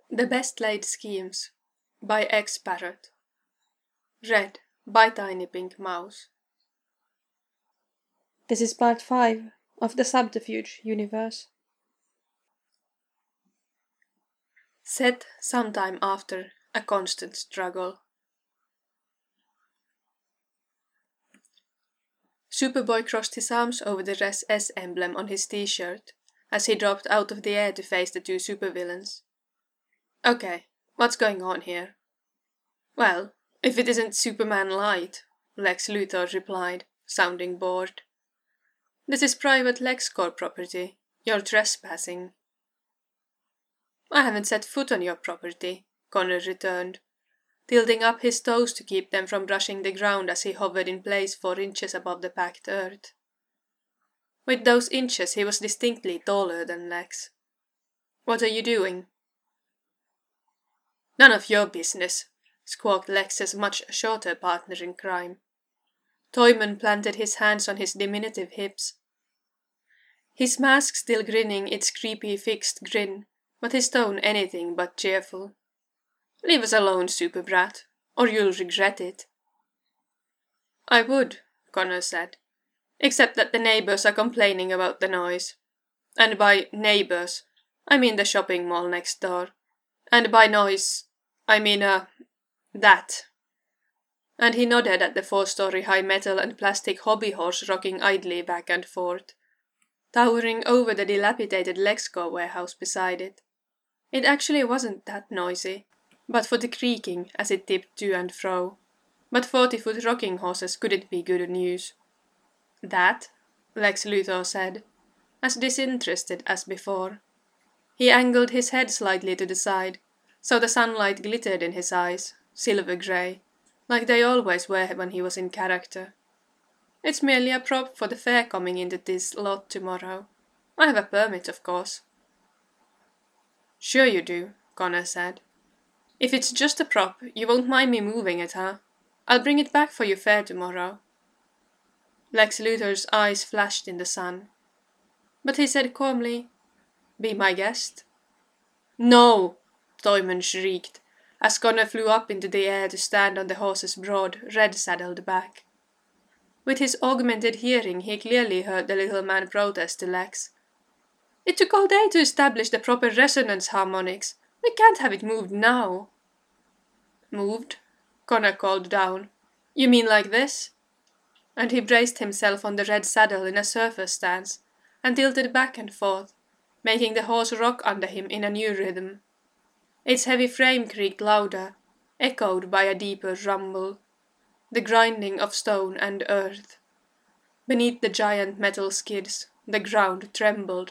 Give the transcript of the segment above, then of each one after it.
The Best Laid Schemes by X Parrot. Read by Tiny Pink Mouse. This is part 5 of the Subterfuge universe. Set sometime after a constant struggle. Superboy crossed his arms over the Res S emblem on his t-shirt as he dropped out of the air to face the two supervillains. Okay, what's going on here? Well, if it isn't Superman Light, Lex Luthor replied, sounding bored. This is private LexCorp property. You're trespassing. I haven't set foot on your property, Connor returned, tilting up his toes to keep them from brushing the ground as he hovered in place 4 inches above the packed earth. With those inches he was distinctly taller than Lex. What are you doing? None of your business, squawked Lex's much shorter partner in crime. Toyman planted his hands on his diminutive hips. His mask still grinning its creepy fixed grin, but his tone anything but cheerful. Leave us alone, super brat, or you'll regret it. I would, Connor said, except that the neighbors are complaining about the noise. And by neighbors, I mean the shopping mall next door. And by noise, I mean, that. And he nodded at the 4-story high metal and plastic hobby horse rocking idly back and forth, towering over the dilapidated LexCorp warehouse beside it. It actually wasn't that noisy, but for the creaking as it tipped to and fro. But 40-foot rocking horses couldn't be good news. That, Lex Luthor said, as disinterested as before. He angled his head slightly to the side, so the sunlight glittered in his eyes, silver grey, like they always were when he was in character. It's merely a prop for the fair coming into this lot tomorrow. I have a permit, of course. Sure you do, Connor said. If it's just a prop, you won't mind me moving it, huh? I'll bring it back for you fair tomorrow. Lex Luthor's eyes flashed in the sun. But he said calmly, Be my guest. No! Toyman shrieked, as Connor flew up into the air to stand on the horse's broad, red-saddled back. With his augmented hearing, he clearly heard the little man protest to Lex. It took all day to establish the proper resonance harmonics. We can't have it moved now. Moved? Connor called down. You mean like this? And he braced himself on the red saddle in a surfer stance, and tilted back and forth, making the horse rock under him in a new rhythm. Its heavy frame creaked louder, echoed by a deeper rumble, the grinding of stone and earth. Beneath the giant metal skids, the ground trembled.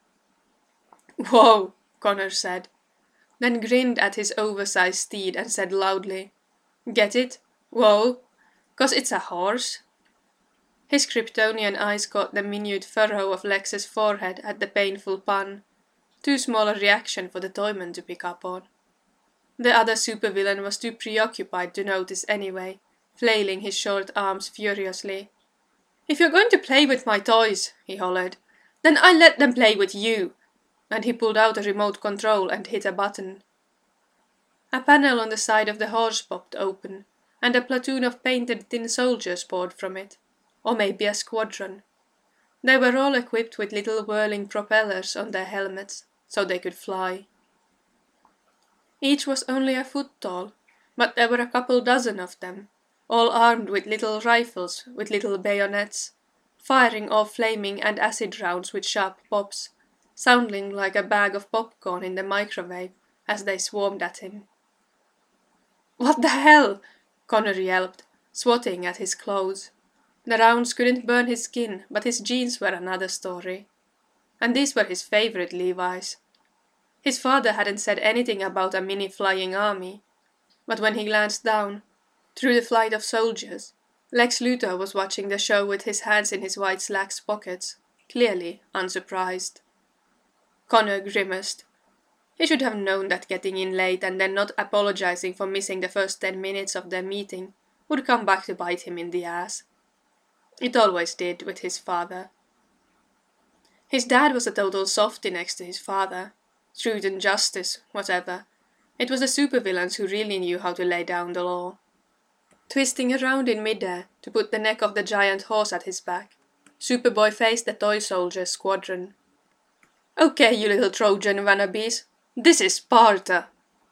Whoa, Connor said, then grinned at his oversized steed and said loudly, Get it? Whoa, 'cause it's a horse. His Kryptonian eyes caught the minute furrow of Lex's forehead at the painful pun, too small a reaction for the Toyman to pick up on. The other supervillain was too preoccupied to notice anyway, flailing his short arms furiously. If you're going to play with my toys, he hollered, then I'll let them play with you. And he pulled out a remote control and hit a button. A panel on the side of the horse popped open, and a platoon of painted tin soldiers poured from it, or maybe a squadron. They were all equipped with little whirling propellers on their helmets, so they could fly. Each was only a foot tall, but there were a couple dozen of them, all armed with little rifles with little bayonets, firing off flaming and acid rounds with sharp pops, sounding like a bag of popcorn in the microwave as they swarmed at him. What the hell? Connor yelped, swatting at his clothes. The rounds couldn't burn his skin, but his jeans were another story. And these were his favorite Levi's. His father hadn't said anything about a mini-flying army, but when he glanced down, through the flight of soldiers, Lex Luthor was watching the show with his hands in his white slacks pockets, clearly unsurprised. Connor grimaced. He should have known that getting in late and then not apologizing for missing the first 10 minutes of their meeting would come back to bite him in the ass. It always did with his father. His dad was a total softy next to his father. Truth and justice, whatever, It was the supervillains who really knew how to lay down the law. Twisting around in midair to put the neck of the giant horse at his back, Superboy faced the toy soldiers' squadron. "Okay, you little Trojan wannabes, this is Sparta!"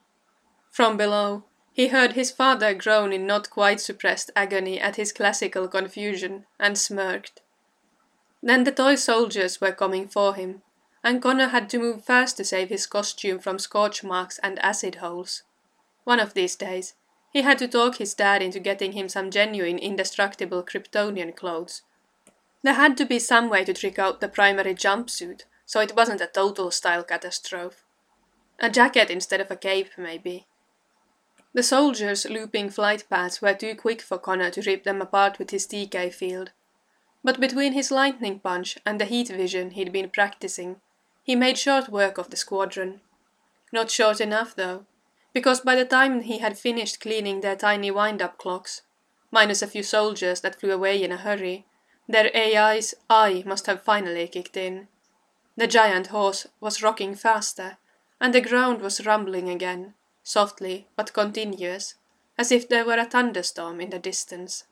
From below, he heard his father groan in not quite suppressed agony at his classical confusion, and smirked. Then the toy soldiers were coming for him, and Connor had to move fast to save his costume from scorch marks and acid holes. One of these days, he had to talk his dad into getting him some genuine indestructible Kryptonian clothes. There had to be some way to trick out the primary jumpsuit, so it wasn't a total style catastrophe. A jacket instead of a cape, maybe. The soldiers' looping flight paths were too quick for Connor to rip them apart with his TK field. But between his lightning punch and the heat vision he'd been practicing, he made short work of the squadron. Not short enough, though, because by the time he had finished cleaning their tiny wind-up clocks, minus a few soldiers that flew away in a hurry, their AI's eye must have finally kicked in. The giant horse was rocking faster, and the ground was rumbling again, softly but continuous, as if there were a thunderstorm in the distance.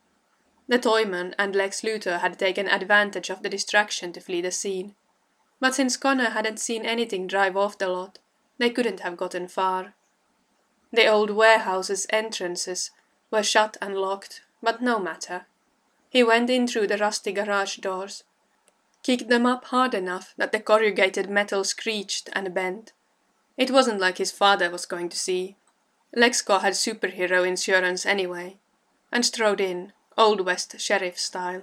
The Toyman and Lex Luthor had taken advantage of the distraction to flee the scene, but since Connor hadn't seen anything drive off the lot, they couldn't have gotten far. The old warehouse's entrances were shut and locked, but no matter. He went in through the rusty garage doors, kicked them up hard enough that the corrugated metal screeched and bent. It wasn't like his father was going to see. Lexco had superhero insurance anyway, and strode in, Old West sheriff style.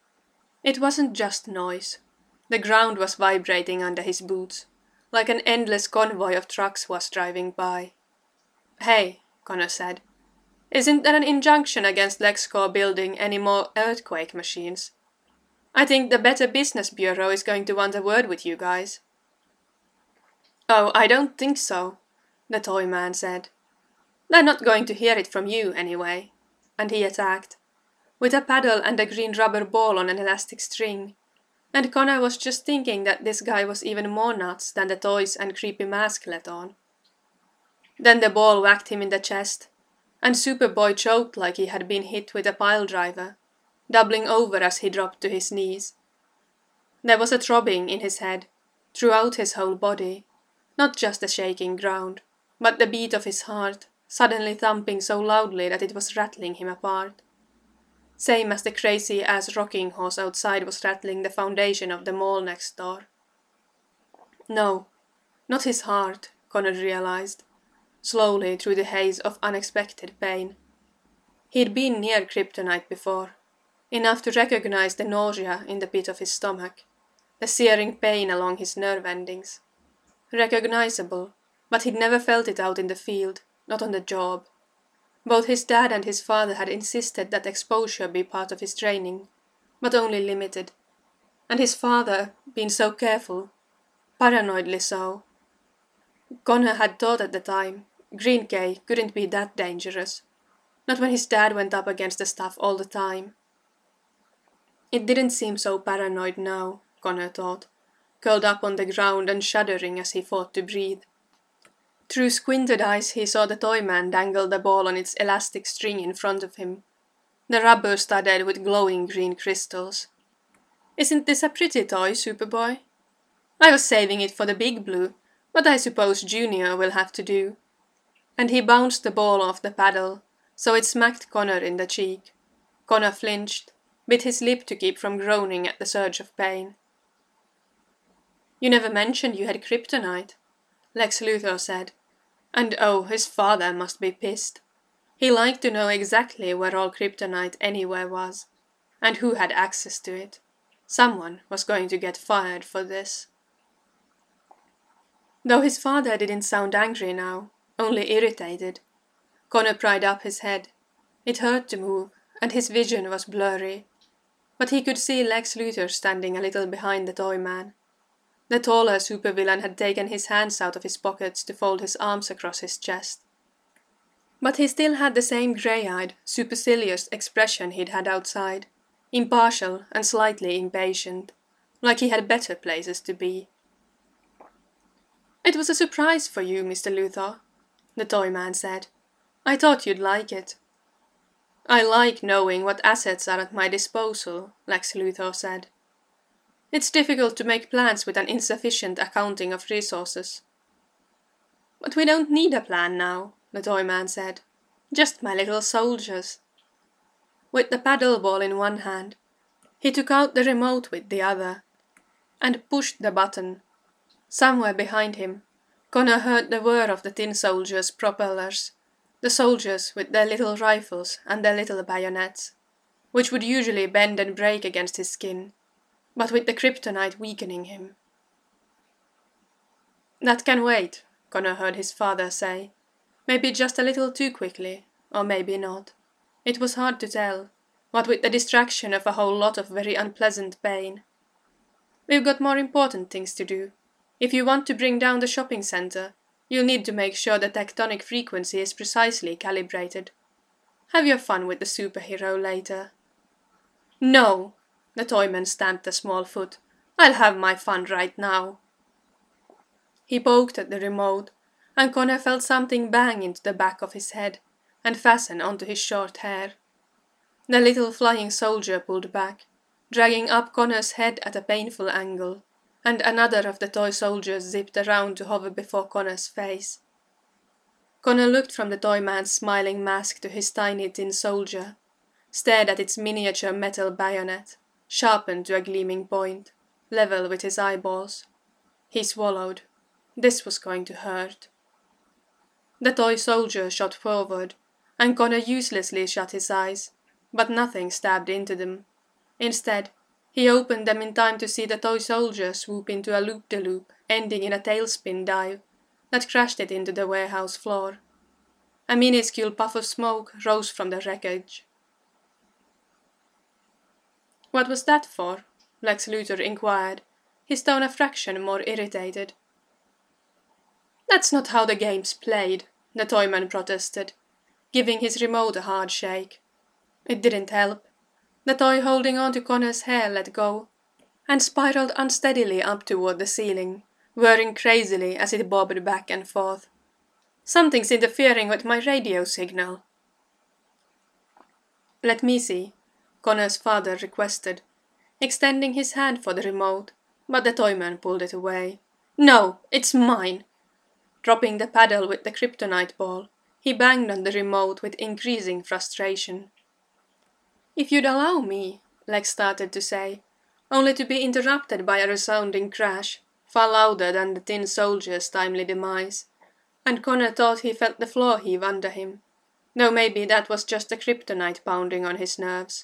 It wasn't just noise. The ground was vibrating under his boots, like an endless convoy of trucks was driving by. "Hey," Connor said, "isn't there an injunction against Lexco building any more earthquake machines? I think the Better Business Bureau is going to want a word with you guys." "Oh, I don't think so," the toy man said. "They're not going to hear it from you, anyway." And he attacked, with a paddle and a green rubber ball on an elastic string. And Connor was just thinking that this guy was even more nuts than the toys and creepy mask let on. Then the ball whacked him in the chest, and Superboy choked like he had been hit with a pile driver, doubling over as he dropped to his knees. There was a throbbing in his head, throughout his whole body, not just the shaking ground, but the beat of his heart, suddenly thumping so loudly that it was rattling him apart. Same as the crazy-ass rocking horse outside was rattling the foundation of the mall next door. No, not his heart, Connor realized, slowly through the haze of unexpected pain. He'd been near kryptonite before, enough to recognize the nausea in the pit of his stomach, the searing pain along his nerve endings. Recognizable, but he'd never felt it out in the field, not on the job. Both his dad and his father had insisted that exposure be part of his training, but only limited. And his father, been so careful, paranoidly so. Connor had thought at the time, Green K couldn't be that dangerous, not when his dad went up against the stuff all the time. It didn't seem so paranoid now, Connor thought, curled up on the ground and shuddering as he fought to breathe. Through squinted eyes he saw the toy man dangle the ball on its elastic string in front of him, the rubber studded with glowing green crystals. "Isn't this a pretty toy, Superboy? I was saving it for the big blue, but I suppose Junior will have to do." And he bounced the ball off the paddle, so it smacked Connor in the cheek. Connor flinched, bit his lip to keep from groaning at the surge of pain. "You never mentioned you had kryptonite," Lex Luthor said. And oh, his father must be pissed. He liked to know exactly where all kryptonite anywhere was, and who had access to it. Someone was going to get fired for this. Though his father didn't sound angry now, only irritated, Connor pried up his head. It hurt to move, and his vision was blurry, but he could see Lex Luthor standing a little behind the toy man. The taller supervillain had taken his hands out of his pockets to fold his arms across his chest. But he still had the same grey-eyed, supercilious expression he'd had outside, impartial and slightly impatient, like he had better places to be. "It was a surprise for you, Mr. Luthor," the Toyman said. I thought you'd like it. I like knowing what assets are at my disposal, Lex Luthor said. It's difficult to make plans with an insufficient accounting of resources. But we don't need a plan now, the Toyman said. Just my little soldiers. With the paddle ball in one hand, he took out the remote with the other, and pushed the button. Somewhere behind him, Connor heard the whir of the tin soldiers' propellers, the soldiers with their little rifles and their little bayonets, which would usually bend and break against his skin, but with the kryptonite weakening him. That can wait, Connor heard his father say, maybe just a little too quickly, or maybe not. It was hard to tell, what with the distraction of a whole lot of very unpleasant pain. We've got more important things to do. If you want to bring down the shopping center, you'll need to make sure the tectonic frequency is precisely calibrated. Have your fun with the superhero later. No, the Toyman stamped a small foot. I'll have my fun right now. He poked at the remote, and Connor felt something bang into the back of his head and fasten onto his short hair. The little flying soldier pulled back, dragging up Connor's head at a painful angle, and another of the toy soldiers zipped around to hover before Connor's face. Connor looked from the Toyman's smiling mask to his tiny tin soldier, stared at its miniature metal bayonet, sharpened to a gleaming point, level with his eyeballs. He swallowed. This was going to hurt. The toy soldier shot forward, and Connor uselessly shut his eyes, but nothing stabbed into them. Instead, he opened them in time to see the toy soldier swoop into a loop-de-loop, ending in a tailspin dive that crashed it into the warehouse floor. A minuscule puff of smoke rose from the wreckage. What was that for? Lex Luthor inquired, his tone a fraction more irritated. That's not how the game's played, the Toyman protested, giving his remote a hard shake. It didn't help. The toy holding on to Connor's hair let go, and spiraled unsteadily up toward the ceiling, whirring crazily as it bobbed back and forth. Something's interfering with my radio signal. Let me see, Connor's father requested, extending his hand for the remote, but the Toyman pulled it away. No, it's mine. Dropping the paddle with the kryptonite ball, he banged on the remote with increasing frustration. If you'd allow me, Lex started to say, only to be interrupted by a resounding crash, far louder than the tin soldier's timely demise, and Connor thought he felt the floor heave under him, though maybe that was just the kryptonite pounding on his nerves.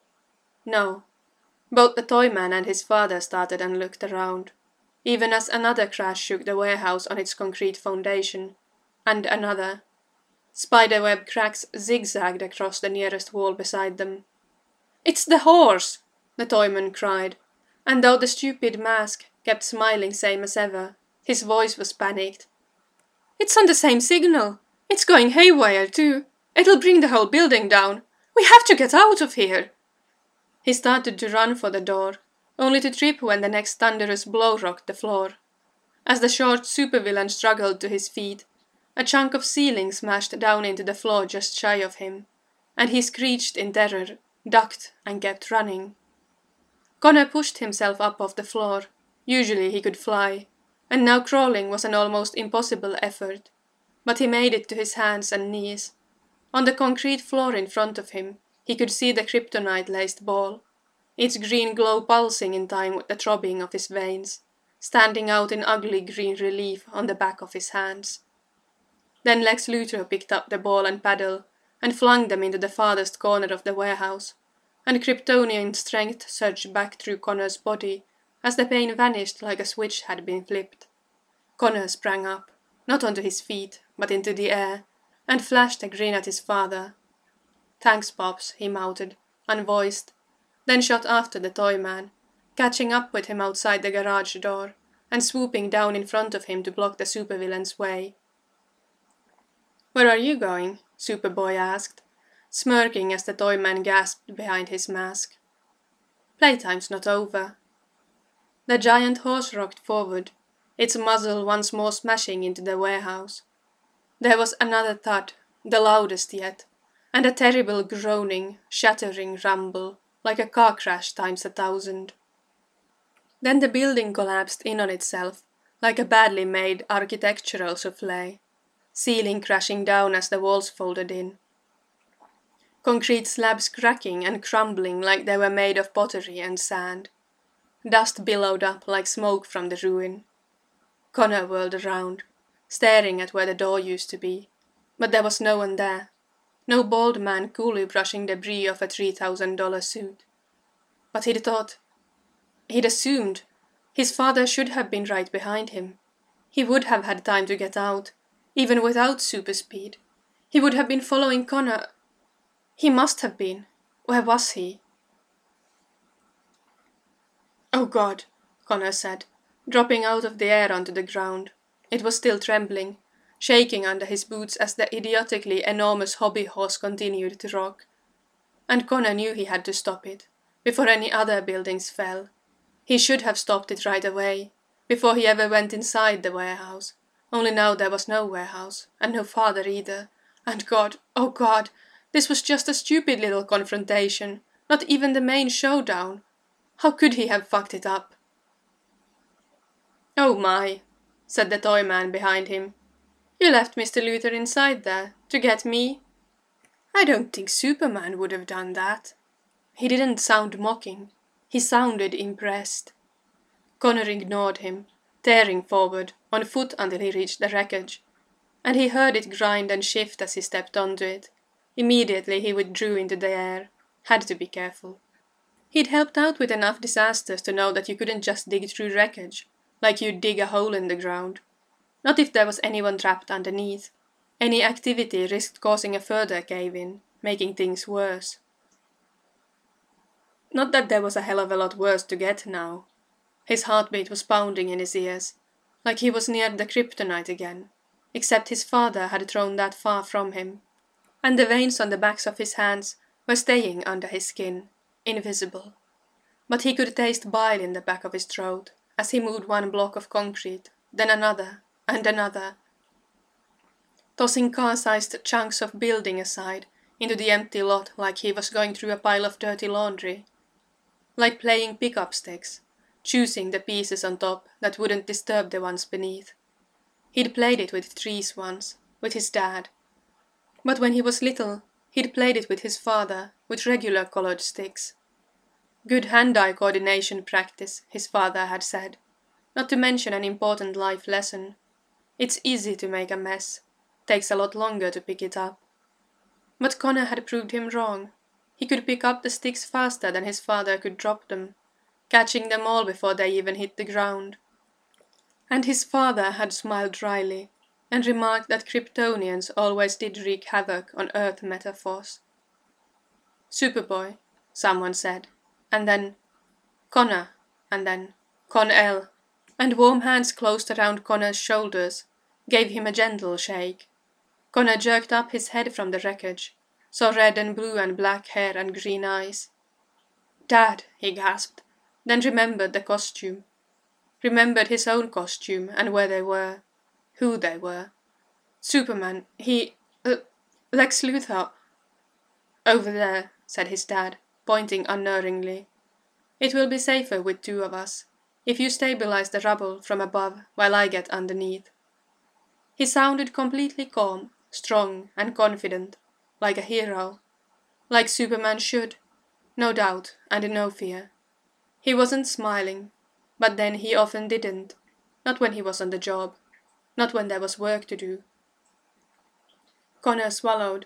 No, both the Toyman and his father started and looked around, even as another crash shook the warehouse on its concrete foundation, and another. Spiderweb cracks zigzagged across the nearest wall beside them. It's the horse, the Toyman cried, and though the stupid mask kept smiling same as ever, his voice was panicked. It's on the same signal. It's going haywire too. It'll bring the whole building down. We have to get out of here. He started to run for the door, only to trip when the next thunderous blow rocked the floor. As the short supervillain struggled to his feet, a chunk of ceiling smashed down into the floor just shy of him, and he screeched in terror, ducked, and kept running. Connor pushed himself up off the floor. Usually he could fly, and now crawling was an almost impossible effort, but he made it to his hands and knees. On the concrete floor in front of him, he could see the kryptonite-laced ball, its green glow pulsing in time with the throbbing of his veins, standing out in ugly green relief on the back of his hands. Then Lex Luthor picked up the ball and paddle and flung them into the farthest corner of the warehouse, and Kryptonian strength surged back through Connor's body as the pain vanished like a switch had been flipped. Connor sprang up, not onto his feet, but into the air, and flashed a grin at his father. Thanks, Pops, he mouted, unvoiced, then shot after the Toyman, catching up with him outside the garage door, and swooping down in front of him to block the supervillain's way. Where are you going? Superboy asked, smirking as the Toyman gasped behind his mask. Playtime's not over. The giant horse rocked forward, its muzzle once more smashing into the warehouse. There was another thud, the loudest yet, and a terrible groaning, shattering rumble, like a car crash times 1,000. Then the building collapsed in on itself, like a badly made architectural souffle, ceiling crashing down as the walls folded in. Concrete slabs cracking and crumbling like they were made of pottery and sand. Dust billowed up like smoke from the ruin. Connor whirled around, staring at where the door used to be, but there was no one there. No bald man coolly brushing debris off a $3,000 suit. But he'd assumed, his father should have been right behind him. He would have had time to get out, even without super speed. He would have been following Connor. He must have been. Where was he? Oh God, Connor said, dropping out of the air onto the ground. It was still trembling, shaking under his boots as the idiotically enormous hobby horse continued to rock. And Connor knew he had to stop it, before any other buildings fell. He should have stopped it right away, before he ever went inside the warehouse. Only now there was no warehouse, and no father either. And God, oh God, this was just a stupid little confrontation, not even the main showdown. How could he have fucked it up? Oh my, said the toy man behind him. You left Mr. Luther inside there, to get me? I don't think Superman would have done that. He didn't sound mocking. He sounded impressed. Connor ignored him, tearing forward, on foot until he reached the wreckage, and he heard it grind and shift as he stepped onto it. Immediately he withdrew into the air. Had to be careful. He'd helped out with enough disasters to know that you couldn't just dig through wreckage, like you'd dig a hole in the ground. Not if there was anyone trapped underneath. Any activity risked causing a further cave-in, making things worse. Not that there was a hell of a lot worse to get now. His heartbeat was pounding in his ears, like he was near the kryptonite again, except his father had thrown that far from him, and the veins on the backs of his hands were staying under his skin, invisible. But he could taste bile in the back of his throat as he moved one block of concrete, then another, and another, tossing car-sized chunks of building aside into the empty lot like he was going through a pile of dirty laundry. Like playing pick-up sticks, choosing the pieces on top that wouldn't disturb the ones beneath. He'd played it with trees once, with his dad. But when he was little, he'd played it with his father, with regular colored sticks. Good hand-eye coordination practice, his father had said, not to mention an important life lesson. It's easy to make a mess, takes a lot longer to pick it up. But Connor had proved him wrong. He could pick up the sticks faster than his father could drop them, catching them all before they even hit the ground. And his father had smiled dryly, and remarked that Kryptonians always did wreak havoc on Earth metaphors. Superboy, someone said, and then Connor, and then Con-El, and warm hands closed around Connor's shoulders, gave him a gentle shake. Connor jerked up his head from the wreckage, saw red and blue and black hair and green eyes. Dad, he gasped, then remembered the costume. Remembered his own costume and where they were, who they were. Superman, Lex Luthor. Over there, said his dad, pointing unerringly. It will be safer with two of us, if you stabilize the rubble from above while I get underneath. He sounded completely calm, strong and confident, like a hero. Like Superman should, no doubt and no fear. He wasn't smiling, but then he often didn't, not when he was on the job, not when there was work to do. Connor swallowed.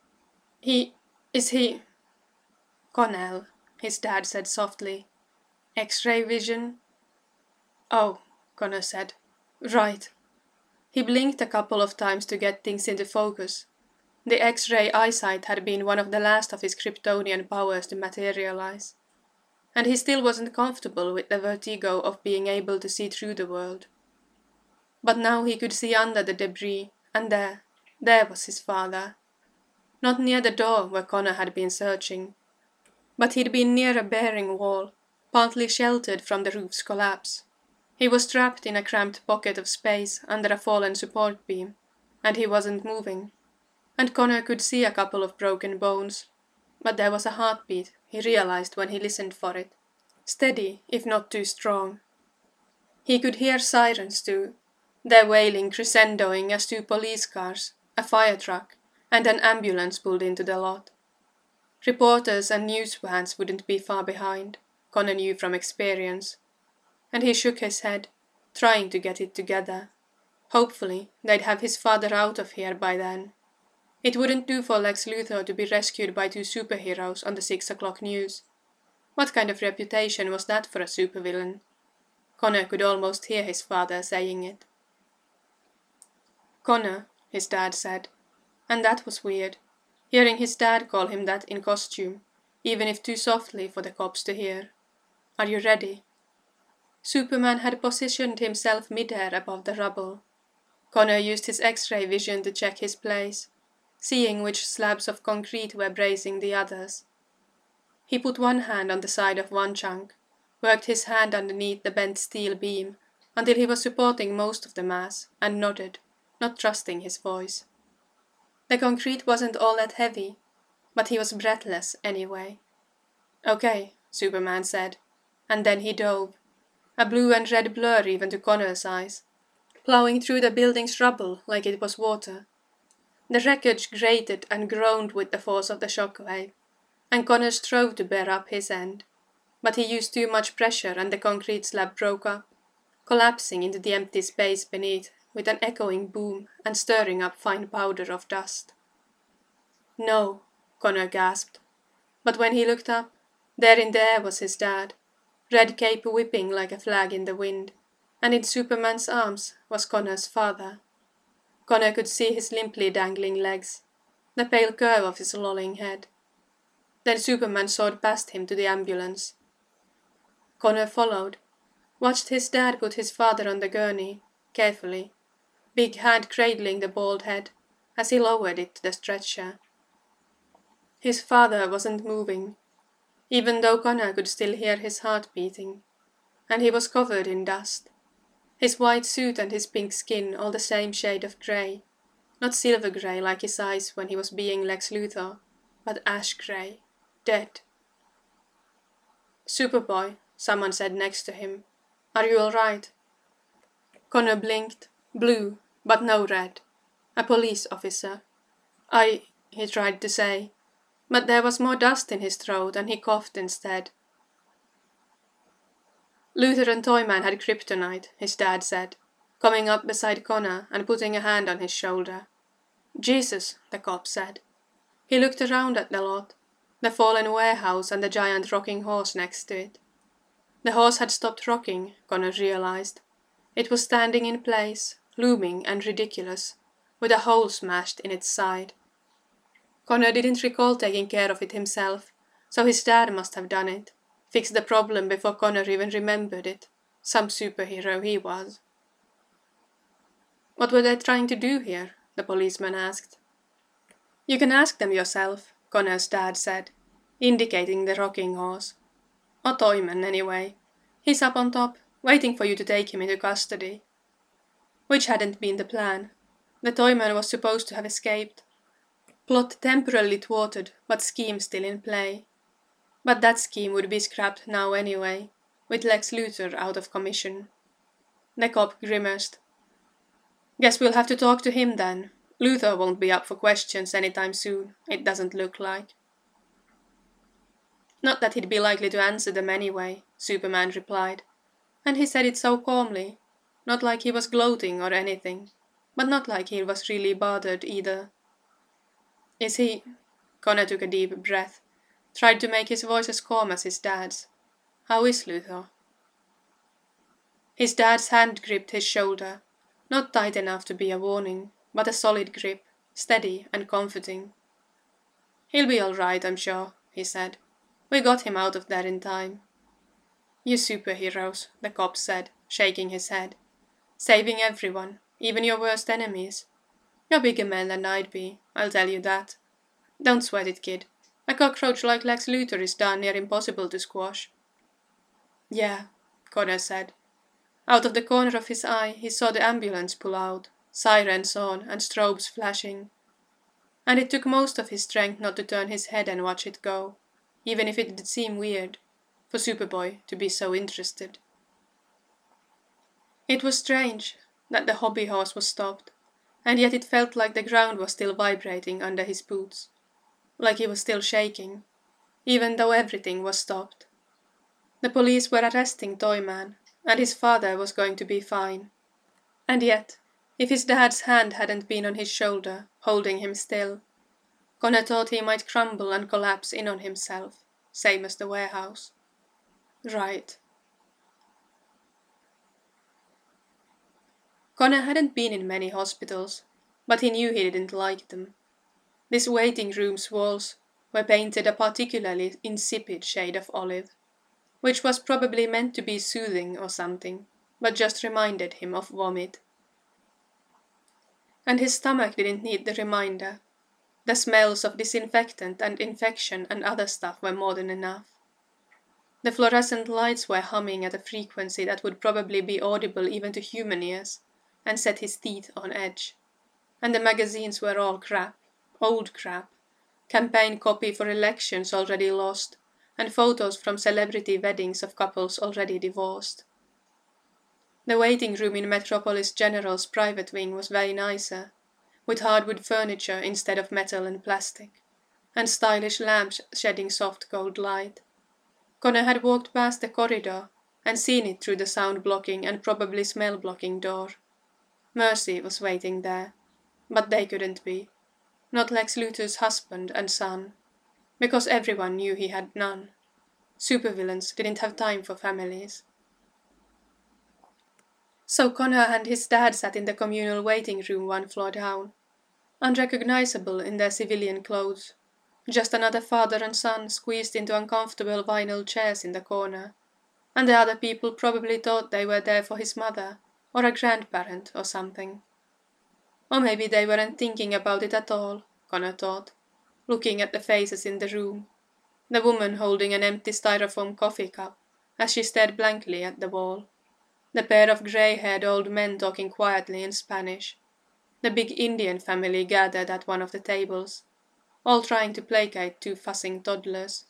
Is he... Con-El, his dad said softly. X-ray vision? Oh, Connor said. Right. He blinked a couple of times to get things into focus. The X-ray eyesight had been one of the last of his Kryptonian powers to materialize, and he still wasn't comfortable with the vertigo of being able to see through the world. But now he could see under the debris, and there was his father. Not near the door where Connor had been searching, but he'd been near a bearing wall, partly sheltered from the roof's collapse. He was trapped in a cramped pocket of space under a fallen support beam, and he wasn't moving. And Connor could see a couple of broken bones. But there was a heartbeat, he realized when he listened for it. Steady, if not too strong. He could hear sirens too, their wailing crescendoing as 2 police cars, a fire truck, and an ambulance pulled into the lot. Reporters and news vans wouldn't be far behind, Connor knew from experience. And he shook his head, trying to get it together. Hopefully, they'd have his father out of here by then. It wouldn't do for Lex Luthor to be rescued by 2 superheroes on the 6 o'clock news. What kind of reputation was that for a supervillain? Connor could almost hear his father saying it. Connor, his dad said. And that was weird, hearing his dad call him that in costume, even if too softly for the cops to hear. Are you ready? Superman had positioned himself mid-air above the rubble. Connor used his X-ray vision to check his place, seeing which slabs of concrete were bracing the others. He put one hand on the side of one chunk, worked his hand underneath the bent steel beam until he was supporting most of the mass, and nodded, not trusting his voice. The concrete wasn't all that heavy, but he was breathless anyway. Okay, Superman said, and then he dove, a blue and red blur even to Connor's eyes, plowing through the building's rubble like it was water. The wreckage grated and groaned with the force of the shockwave, and Connor strove to bear up his end, but he used too much pressure and the concrete slab broke up, collapsing into the empty space beneath with an echoing boom and stirring up fine powder of dust. No, Connor gasped, but when he looked up, there in the air was his dad, red cape whipping like a flag in the wind, and in Superman's arms was Connor's father. Connor could see his limply dangling legs, the pale curve of his lolling head. Then Superman soared past him to the ambulance. Connor followed, watched his dad put his father on the gurney, carefully, big hand cradling the bald head as he lowered it to the stretcher. His father wasn't moving, even though Connor could still hear his heart beating, and he was covered in dust. His white suit and his pink skin all the same shade of grey, not silver grey like his eyes when he was being Lex Luthor, but ash grey, dead. Superboy, someone said next to him. Are you all right? Connor blinked, blue, but no red. A police officer. He tried to say, but there was more dust in his throat and he coughed instead. Luthor and Toyman had kryptonite, his dad said, coming up beside Connor and putting a hand on his shoulder. Jesus, the cop said. He looked around at the lot, the fallen warehouse and the giant rocking horse next to it. The horse had stopped rocking, Connor realized. It was standing in place, looming and ridiculous, with a hole smashed in its side. Connor didn't recall taking care of it himself, so his dad must have done it, fixed the problem before Connor even remembered it. Some superhero he was. What were they trying to do here? The policeman asked. You can ask them yourself, Connor's dad said, indicating the rocking horse. Or Toyman, anyway. He's up on top, waiting for you to take him into custody. Which hadn't been the plan. The Toyman was supposed to have escaped. Plot temporarily thwarted, but scheme still in play. But that scheme would be scrapped now anyway, with Lex Luthor out of commission. The cop grimaced. Guess we'll have to talk to him then. Luthor won't be up for questions anytime soon, it doesn't look like. Not that he'd be likely to answer them anyway, Superman replied, and he said it so calmly, not like he was gloating or anything, but not like he was really bothered either. Is he? Connor took a deep breath, tried to make his voice as calm as his dad's. How is Luthor? His dad's hand gripped his shoulder, not tight enough to be a warning, but a solid grip, steady and comforting. He'll be all right, I'm sure, he said. We got him out of there in time. You superheroes, the cop said, shaking his head. Saving everyone, even your worst enemies. You're bigger men than I'd be, I'll tell you that. Don't sweat it, kid. A cockroach like Lex Luthor is darn near impossible to squash. Yeah, Connor said. Out of the corner of his eye, he saw the ambulance pull out, sirens on and strobes flashing. And it took most of his strength not to turn his head and watch it go, even if it did seem weird, for Superboy to be so interested. It was strange that the hobby horse was stopped, and yet it felt like the ground was still vibrating under his boots, like he was still shaking, even though everything was stopped. The police were arresting Toyman, and his father was going to be fine. And yet, if his dad's hand hadn't been on his shoulder, holding him still, Connor thought he might crumble and collapse in on himself, same as the warehouse. Right. Connor hadn't been in many hospitals, but he knew he didn't like them. This waiting room's walls were painted a particularly insipid shade of olive, which was probably meant to be soothing or something, but just reminded him of vomit. And his stomach didn't need the reminder. The smells of disinfectant and infection and other stuff were more than enough. The fluorescent lights were humming at a frequency that would probably be audible even to human ears, and set his teeth on edge. And the magazines were all crap, old crap, campaign copy for elections already lost, and photos from celebrity weddings of couples already divorced. The waiting room in Metropolis General's private wing was very nicer, with hardwood furniture instead of metal and plastic, and stylish lamps shedding soft gold light. Connor had walked past the corridor and seen it through the sound-blocking and probably smell-blocking door. Mercy was waiting there, but they couldn't be. Not Lex Luthor's husband and son, because everyone knew he had none. Supervillains didn't have time for families. So Connor and his dad sat in the communal waiting room one floor down, unrecognizable in their civilian clothes, just another father and son squeezed into uncomfortable vinyl chairs in the corner, and the other people probably thought they were there for his mother, or a grandparent or something. Or maybe they weren't thinking about it at all, Connor thought, looking at the faces in the room, the woman holding an empty styrofoam coffee cup as she stared blankly at the wall, the pair of grey-haired old men talking quietly in Spanish, the big Indian family gathered at one of the tables, all trying to placate two fussing toddlers.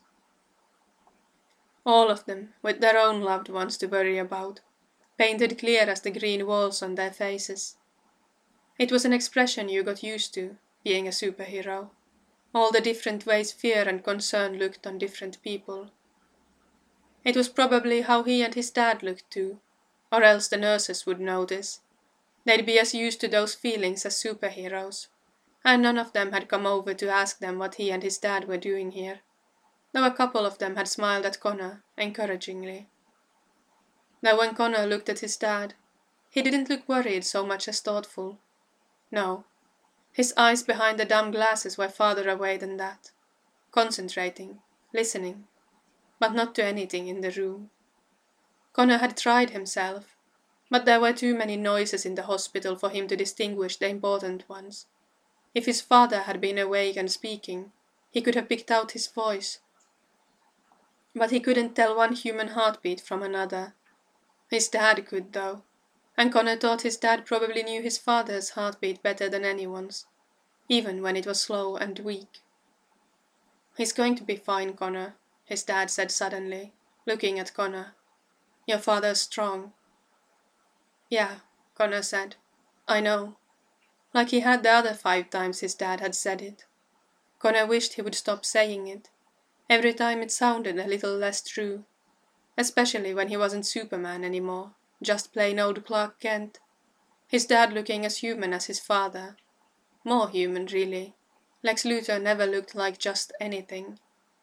All of them with their own loved ones to worry about, painted clear as the green walls on their faces. It was an expression you got used to, being a superhero, all the different ways fear and concern looked on different people. It was probably how he and his dad looked too, or else the nurses would notice. They'd be as used to those feelings as superheroes, and none of them had come over to ask them what he and his dad were doing here, though a couple of them had smiled at Connor encouragingly. Now when Connor looked at his dad, he didn't look worried so much as thoughtful. No, his eyes behind the dumb glasses were farther away than that, concentrating, listening, but not to anything in the room. Connor had tried himself, but there were too many noises in the hospital for him to distinguish the important ones. If his father had been awake and speaking, he could have picked out his voice. But he couldn't tell one human heartbeat from another. His dad could, though, and Connor thought his dad probably knew his father's heartbeat better than anyone's, even when it was slow and weak. "He's going to be fine, Connor," his dad said suddenly, looking at Connor. "Your father's strong." "Yeah," Connor said. "I know." Like he had the other 5 times his dad had said it. Connor wished he would stop saying it. Every time it sounded a little less true, especially when he wasn't Superman anymore, just plain old Clark Kent. His dad looking as human as his father. More human, really. Lex Luthor never looked like just anything.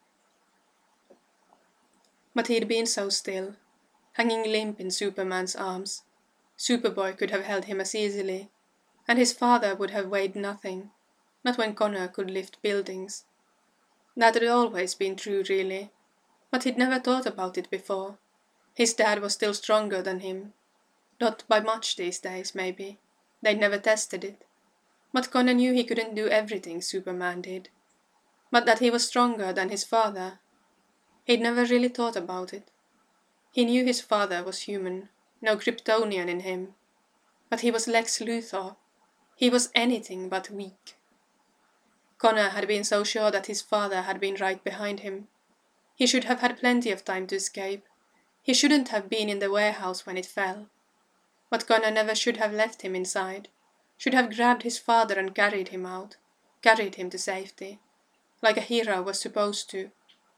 But he'd been so still, hanging limp in Superman's arms. Superboy could have held him as easily, and his father would have weighed nothing, not when Connor could lift buildings. That had always been true, really, but he'd never thought about it before. His dad was still stronger than him. Not by much these days, maybe. They'd never tested it. But Connor knew he couldn't do everything Superman did. But that he was stronger than his father. He'd never really thought about it. He knew his father was human, no Kryptonian in him. But he was Lex Luthor. He was anything but weak. Connor had been so sure that his father had been right behind him. He should have had plenty of time to escape. He shouldn't have been in the warehouse when it fell. But Connor never should have left him inside, should have grabbed his father and carried him out, carried him to safety, like a hero was supposed to.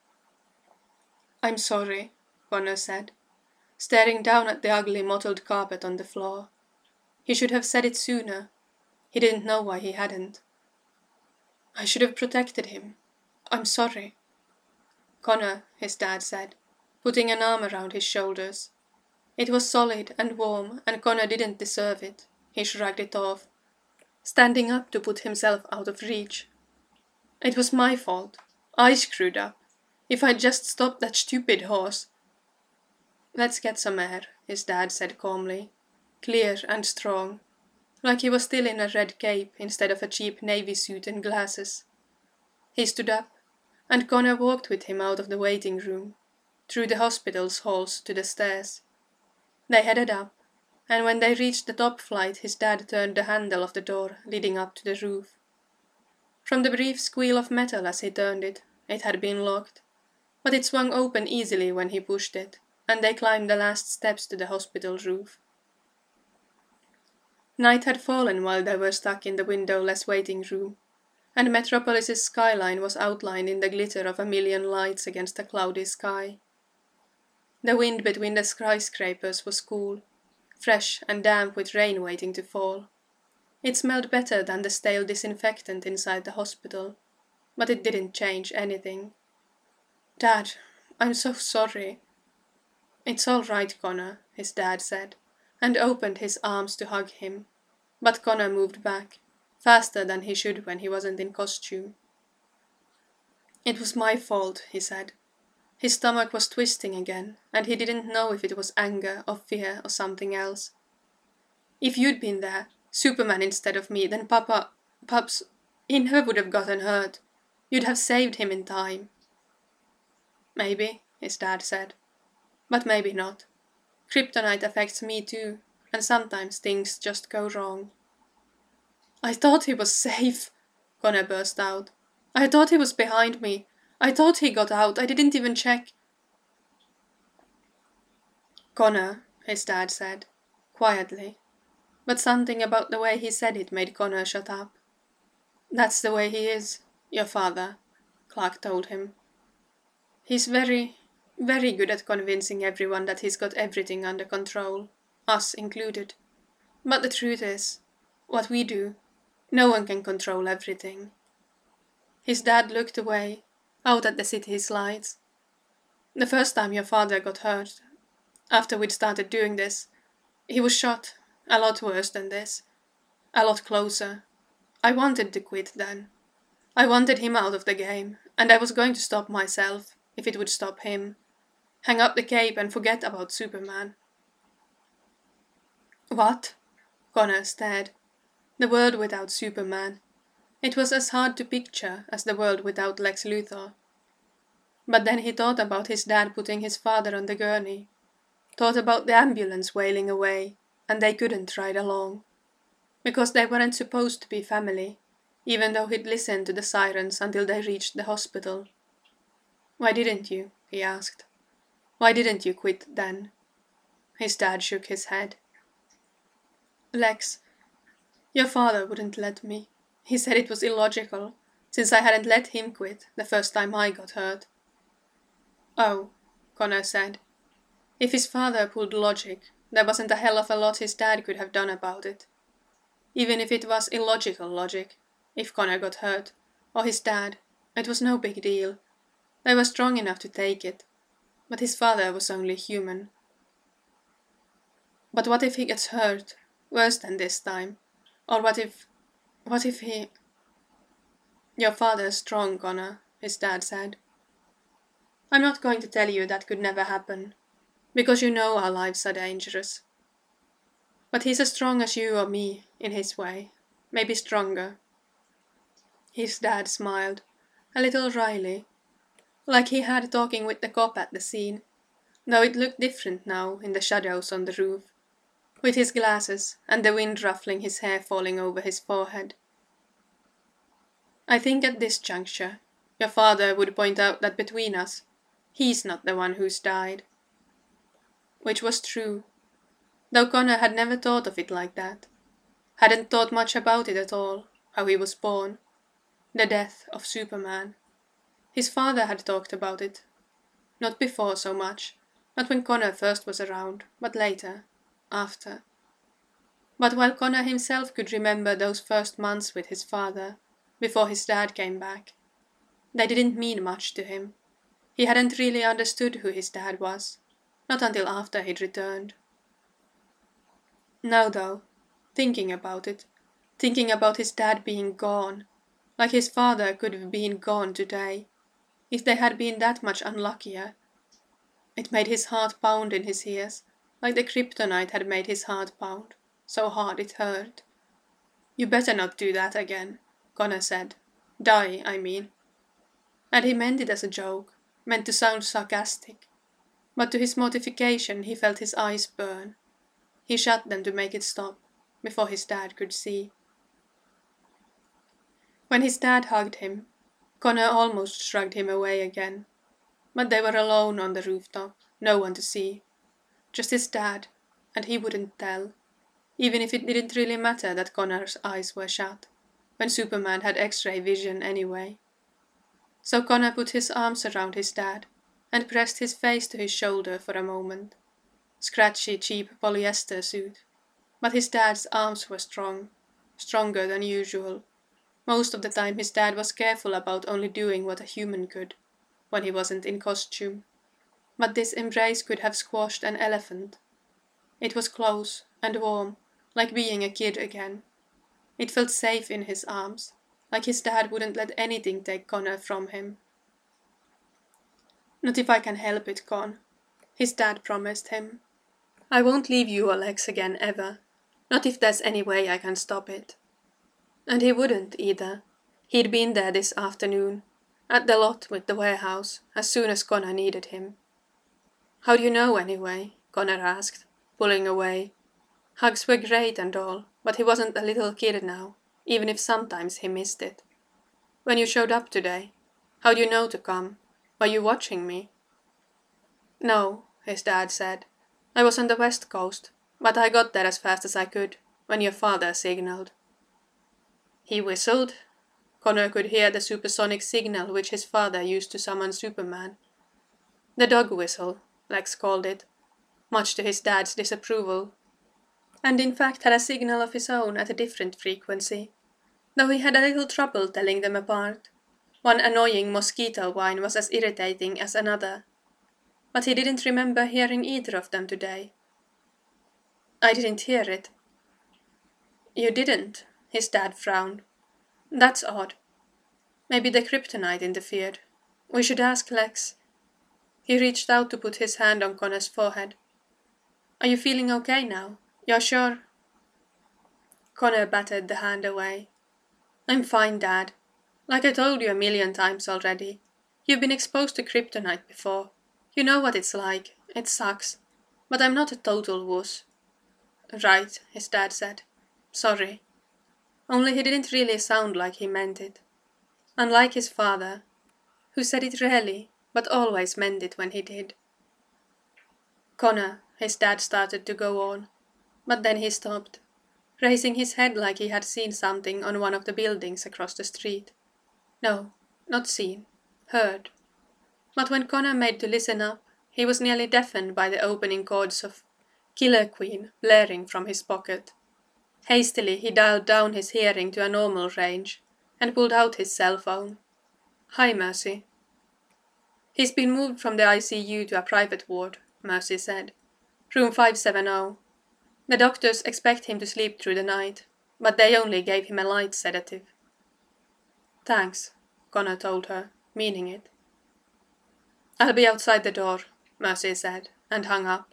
"I'm sorry," Connor said, staring down at the ugly mottled carpet on the floor. He should have said it sooner. He didn't know why he hadn't. "I should have protected him. I'm sorry." "Connor," his dad said, putting an arm around his shoulders. It was solid and warm, and Connor didn't deserve it. He shrugged it off, standing up to put himself out of reach. "It was my fault. I screwed up. If I'd just stopped that stupid horse." "Let's get some air," his dad said calmly, clear and strong, like he was still in a red cape instead of a cheap navy suit and glasses. He stood up, and Connor walked with him out of the waiting room, through the hospital's halls to the stairs. They headed up, and when they reached the top flight, his dad turned the handle of the door leading up to the roof. From the brief squeal of metal as he turned it, it had been locked, but it swung open easily when he pushed it, and they climbed the last steps to the hospital roof. Night had fallen while they were stuck in the windowless waiting room, and Metropolis's skyline was outlined in the glitter of a million lights against a cloudy sky. The wind between the skyscrapers was cool, fresh and damp with rain waiting to fall. It smelled better than the stale disinfectant inside the hospital, but it didn't change anything. "Dad, I'm so sorry." "It's all right, Connor," his dad said, and opened his arms to hug him, but Connor moved back, faster than he should when he wasn't in costume. "It was my fault," he said. His stomach was twisting again, and he didn't know if it was anger or fear or something else. "If you'd been there, Superman instead of me, then Pups, he never would have gotten hurt. You'd have saved him in time." "Maybe," his dad said, "but maybe not. Kryptonite affects me too, and sometimes things just go wrong." "I thought he was safe," Connor burst out. "I thought he was behind me. I thought he got out. I didn't even check." "Connor," his dad said, quietly, but something about the way he said it made Connor shut up. "That's the way he is, your father," Clark told him. "He's very, very good at convincing everyone that he's got everything under control, us included. But the truth is, what we do, no one can control everything." His dad looked away, out at the city's lights. "The first time your father got hurt, after we'd started doing this, he was shot, a lot worse than this, a lot closer. I wanted to quit then. I wanted him out of the game, and I was going to stop myself, if it would stop him. Hang up the cape and forget about Superman." "What?" Connor stared. The world without Superman. It was as hard to picture as the world without Lex Luthor. But then he thought about his dad putting his father on the gurney, thought about the ambulance wailing away, and they couldn't ride along. Because they weren't supposed to be family, even though he'd listened to the sirens until they reached the hospital. "Why didn't you?" he asked. "Why didn't you quit then?" His dad shook his head. "Lex, your father wouldn't let me. He said it was illogical, since I hadn't let him quit the first time I got hurt." "Oh," Connor said. If his father pulled logic, there wasn't a hell of a lot his dad could have done about it. Even if it was illogical logic, if Connor got hurt, or his dad, it was no big deal. They were strong enough to take it, but his father was only human. "But what if he gets hurt, worse than this time? Or what if he—" "Your father's strong, Connor," his dad said. "I'm not going to tell you that could never happen, because you know our lives are dangerous. But he's as strong as you or me, in his way, maybe stronger." His dad smiled, a little wryly, like he had talking with the cop at the scene, though it looked different now in the shadows on the roof. with his glasses and the wind ruffling his hair falling over his forehead. I think at this juncture, your father would point out that between us, he's not the one who's died. Which was true, though Connor had never thought of it like that, hadn't thought much about it at all, how he was born, the death of Superman. His father had talked about it, not before so much, not when Connor first was around, but later, after. But while Connor himself could remember those first months with his father, before his dad came back, they didn't mean much to him. He hadn't really understood who his dad was, not until after he'd returned. Now though, thinking about his dad being gone, like his father could have been gone today, if they had been that much unluckier, it made his heart pound in his ears, like the kryptonite had made his heart pound, so hard it hurt. You better not do that again, Connor said. Die, I mean. And he meant it as a joke, meant to sound sarcastic. But to his mortification he felt his eyes burn. He shut them to make it stop, before his dad could see. When his dad hugged him, Connor almost shrugged him away again. But they were alone on the rooftop, no one to see. Just his dad, and he wouldn't tell, even if it didn't really matter that Connor's eyes were shut, when Superman had X-ray vision anyway. So Connor put his arms around his dad and pressed his face to his shoulder for a moment. Scratchy, cheap polyester suit, but his dad's arms were strong, stronger than usual. Most of the time his dad was careful about only doing what a human could, when he wasn't in costume. But this embrace could have squashed an elephant. It was close and warm, like being a kid again. It felt safe in his arms, like his dad wouldn't let anything take Connor from him. Not if I can help it, Con, his dad promised him. I won't leave you or Lex again ever, not if there's any way I can stop it. And he wouldn't either. He'd been there this afternoon, at the lot with the warehouse, as soon as Connor needed him. How do you know anyway? Connor asked, pulling away. Hugs were great and all, but he wasn't a little kid now, even if sometimes he missed it. When you showed up today, how do you know to come? Were you watching me? No, his dad said. I was on the west coast, but I got there as fast as I could, when your father signaled. He whistled. Connor could hear the supersonic signal which his father used to summon Superman. The dog whistle, Lex called it, much to his dad's disapproval, and in fact had a signal of his own at a different frequency, though he had a little trouble telling them apart. One annoying mosquito whine was as irritating as another, but he didn't remember hearing either of them today. I didn't hear it. You didn't? His dad frowned. That's odd. Maybe the kryptonite interfered. We should ask Lex. He reached out to put his hand on Connor's forehead. Are you feeling okay now? You're sure? Connor batted the hand away. I'm fine, Dad. Like I told you a million times already. You've been exposed to kryptonite before. You know what it's like. It sucks. But I'm not a total wuss. Right, his dad said. Sorry. Only he didn't really sound like he meant it. Unlike his father, who said it rarely, but always meant it when he did. Connor, his dad started to go on, but then he stopped, raising his head like he had seen something on one of the buildings across the street. No, not seen, heard. But when Connor made to listen up, he was nearly deafened by the opening chords of Killer Queen blaring from his pocket. Hastily he dialed down his hearing to a normal range and pulled out his cell phone. Hi, Mercy. He's been moved from the ICU to a private ward, Mercy said. Room 570. The doctors expect him to sleep through the night, but they only gave him a light sedative. Thanks, Connor told her, meaning it. I'll be outside the door, Mercy said, and hung up.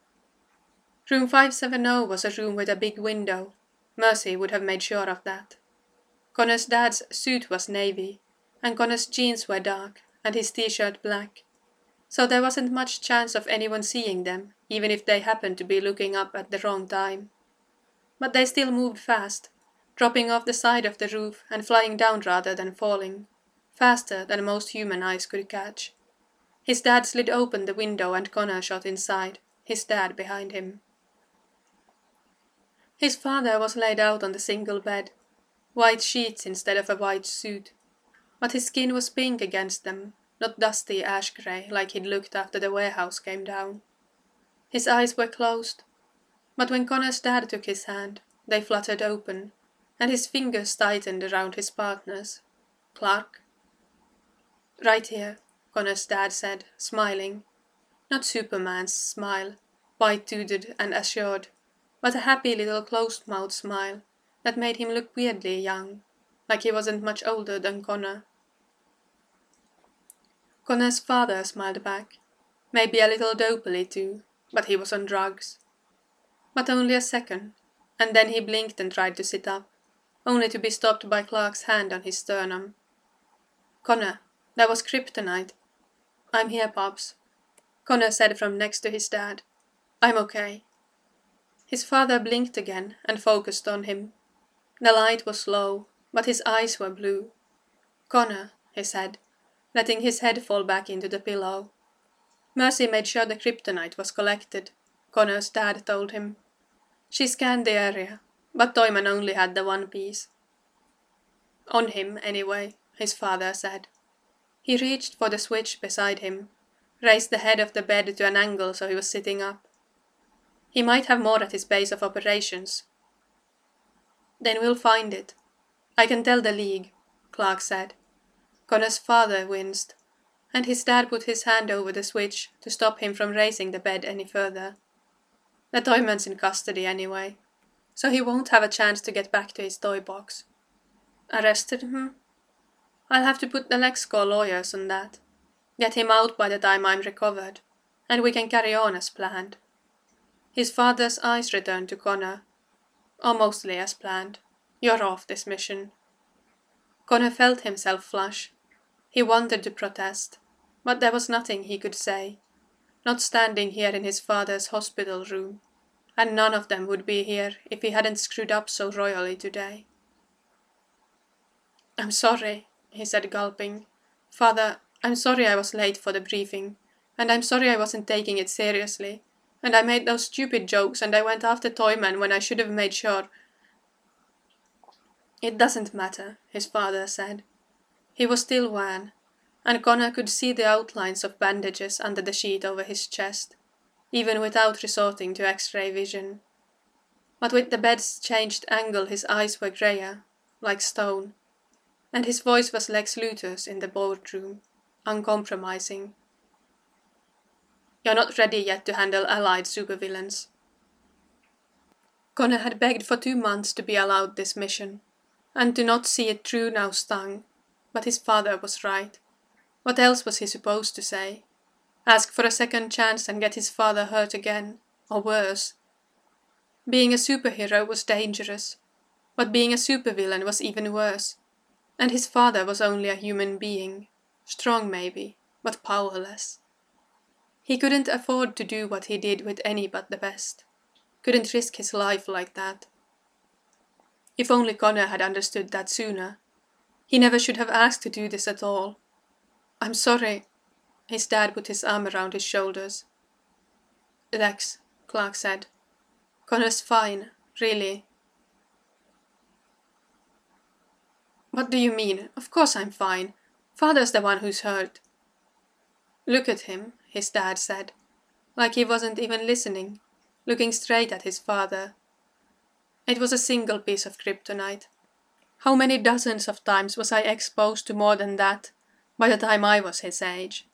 Room 570 was a room with a big window. Mercy would have made sure of that. Connor's dad's suit was navy, and Connor's jeans were dark, and his t-shirt black, so there wasn't much chance of anyone seeing them, even if they happened to be looking up at the wrong time. But they still moved fast, dropping off the side of the roof and flying down rather than falling, faster than most human eyes could catch. His dad slid open the window and Connor shot inside, his dad behind him. His father was laid out on the single bed, white sheets instead of a white suit, but his skin was pink against them, not dusty ash grey like he'd looked after the warehouse came down. His eyes were closed, but when Connor's dad took his hand, they fluttered open, and his fingers tightened around his partner's. Clark? Right here, Connor's dad said, smiling. Not Superman's smile, white-toothed and assured, but a happy little closed-mouthed smile that made him look weirdly young, like he wasn't much older than Connor. Connor's father smiled back, maybe a little dopily too, but he was on drugs. But only a second, and then he blinked and tried to sit up, only to be stopped by Clark's hand on his sternum. Connor, that was kryptonite. I'm here, Pops, Connor said from next to his dad. I'm okay. His father blinked again and focused on him. The light was low, but his eyes were blue. Connor, he said, letting his head fall back into the pillow. Mercy made sure the kryptonite was collected, Connor's dad told him. She scanned the area, but Toyman only had the one piece. On him, anyway, his father said. He reached for the switch beside him, raised the head of the bed to an angle so he was sitting up. He might have more at his base of operations. Then we'll find it. I can tell the League, Clark said. Connor's father winced, and his dad put his hand over the switch to stop him from raising the bed any further. The Toyman's in custody anyway, so he won't have a chance to get back to his toy box. Arrested him? I'll have to put the LexCorp lawyers on that. Get him out by the time I'm recovered, and we can carry on as planned. His father's eyes returned to Connor. Or mostly as planned. You're off this mission. Connor felt himself flush. He wanted to protest, but there was nothing he could say. Not standing here in his father's hospital room, and none of them would be here if he hadn't screwed up so royally today. I'm sorry, he said gulping. Father, I'm sorry I was late for the briefing, and I'm sorry I wasn't taking it seriously, and I made those stupid jokes and I went after Toyman when I should have made sure. It doesn't matter, his father said. He was still wan, and Connor could see the outlines of bandages under the sheet over his chest, even without resorting to X-ray vision. But with the bed's changed angle his eyes were greyer, like stone, and his voice was Lex Luthor's in the boardroom, uncompromising. You're not ready yet to handle allied supervillains. Connor had begged for 2 months to be allowed this mission, and to not see it through now stung, but his father was right. What else was he supposed to say? Ask for a second chance and get his father hurt again, or worse. Being a superhero was dangerous, but being a supervillain was even worse, and his father was only a human being, strong maybe, but powerless. He couldn't afford to do what he did with any but the best, couldn't risk his life like that. If only Connor had understood that sooner. He never should have asked to do this at all. I'm sorry. His dad put his arm around his shoulders. Lex, Clark said. Connor's fine, really. What do you mean? Of course I'm fine. Father's the one who's hurt. Look at him, his dad said, like he wasn't even listening, looking straight at his father. It was a single piece of kryptonite. How many dozens of times was I exposed to more than that by the time I was his age?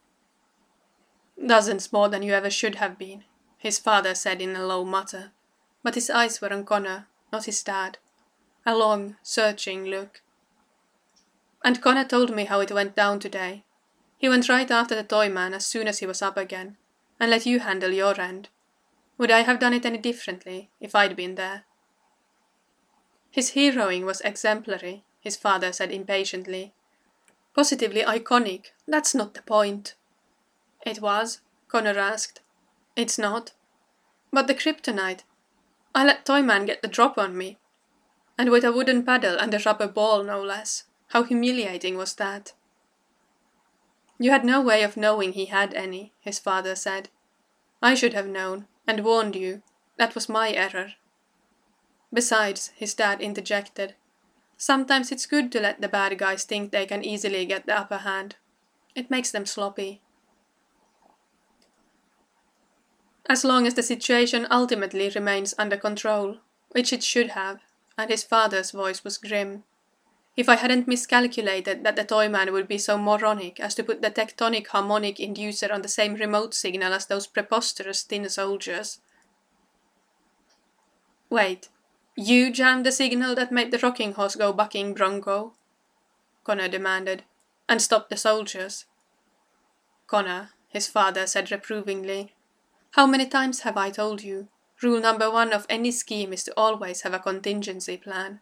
Dozens more than you ever should have been, his father said in a low mutter, but his eyes were on Connor, not his dad. A long, searching look. And Connor told me how it went down today. He went right after the Toyman as soon as he was up again, and let you handle your end. Would I have done it any differently if I'd been there? His heroing was exemplary, his father said impatiently. Positively iconic, that's not the point. It was? Connor asked. It's not. But the kryptonite. I let Toyman get the drop on me. And with a wooden paddle and a rubber ball, no less. How humiliating was that? You had no way of knowing he had any, his father said. I should have known, and warned you. That was my error. Besides, his dad interjected, sometimes it's good to let the bad guys think they can easily get the upper hand. It makes them sloppy. As long as the situation ultimately remains under control, which it should have, and his father's voice was grim. If I hadn't miscalculated that the Toyman would be so moronic as to put the tectonic harmonic inducer on the same remote signal as those preposterous tin soldiers. Wait, you jammed the signal that made the rocking horse go bucking bronco? Connor demanded, and stopped the soldiers. Connor, his father said reprovingly, how many times have I told you? Rule number 1 of any scheme is to always have a contingency plan.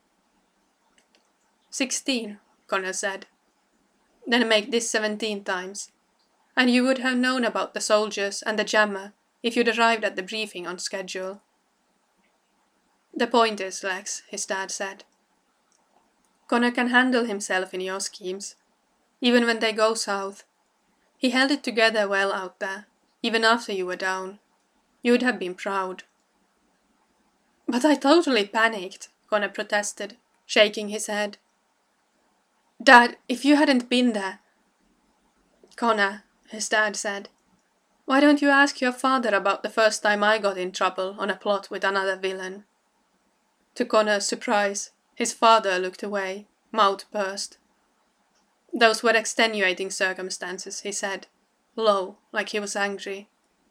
16, Connor said. Then make this 17 times. And you would have known about the soldiers and the jammer if you'd arrived at the briefing on schedule. The point is, Lex, his dad said. Connor can handle himself in your schemes, even when they go south. He held it together well out there, even after you were down. You would have been proud. But I totally panicked, Connor protested, shaking his head. Dad, if you hadn't been there... Connor, his dad said, why don't you ask your father about the first time I got in trouble on a plot with another villain? To Connor's surprise, his father looked away, mouth pursed. Those were extenuating circumstances, he said, low, like he was angry.